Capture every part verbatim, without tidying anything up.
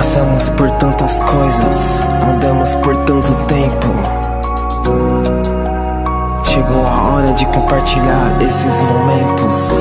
Passamos por tantas coisas, andamos por tanto tempo. Chegou a hora de compartilhar esses momentos.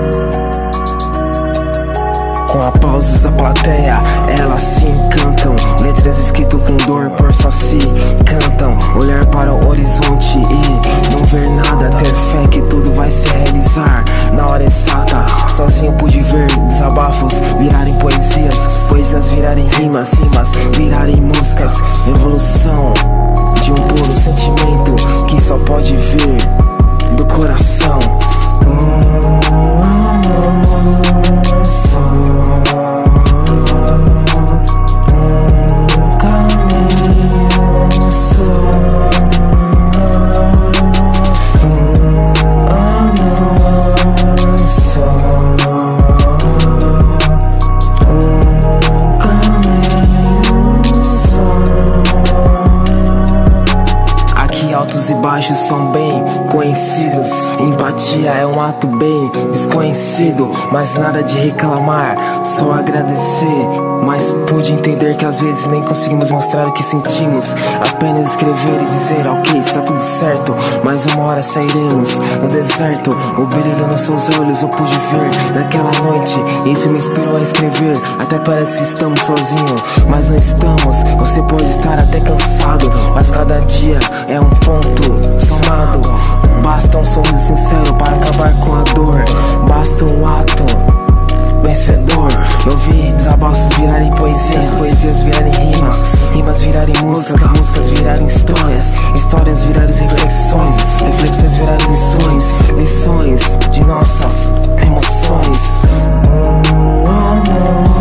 Com aplausos da plateia, elas se encantam. Letras escritas com dor por só se cantam. Olhar para o horizonte e não ver nada. Ter fé que tudo vai se realizar na hora exata. Sozinho pude ver desabafos virarem poesias, poesias virarem rimas, rimas virarem músicas. Evolução de um puro sentimento que só pode vir do coração. Um amor só, um caminho só, um amor só, um caminho só. Aqui altos e baixos são bem conhecidos. Empatia é um ato bem desconhecido, mas nada de reclamar, só agradecer. Mas pude entender que às vezes nem conseguimos mostrar o que sentimos, apenas escrever e dizer ok, está tudo certo. Mas uma hora sairemos no deserto. O brilho nos seus olhos eu pude ver naquela noite, e isso me inspirou a escrever. Até parece que estamos sozinhos, mas não estamos. Você pode estar até cansado, mas cada dia é um ponto somado. Basta um sorriso sincero para acabar com a dor. Basta um ato vencedor. Eu vi desabafos virarem poesias, poesias virarem rimas, rimas virarem músicas, músicas virarem histórias, histórias virarem reflexões, reflexões virarem lições, lições de nossas emoções. Um amor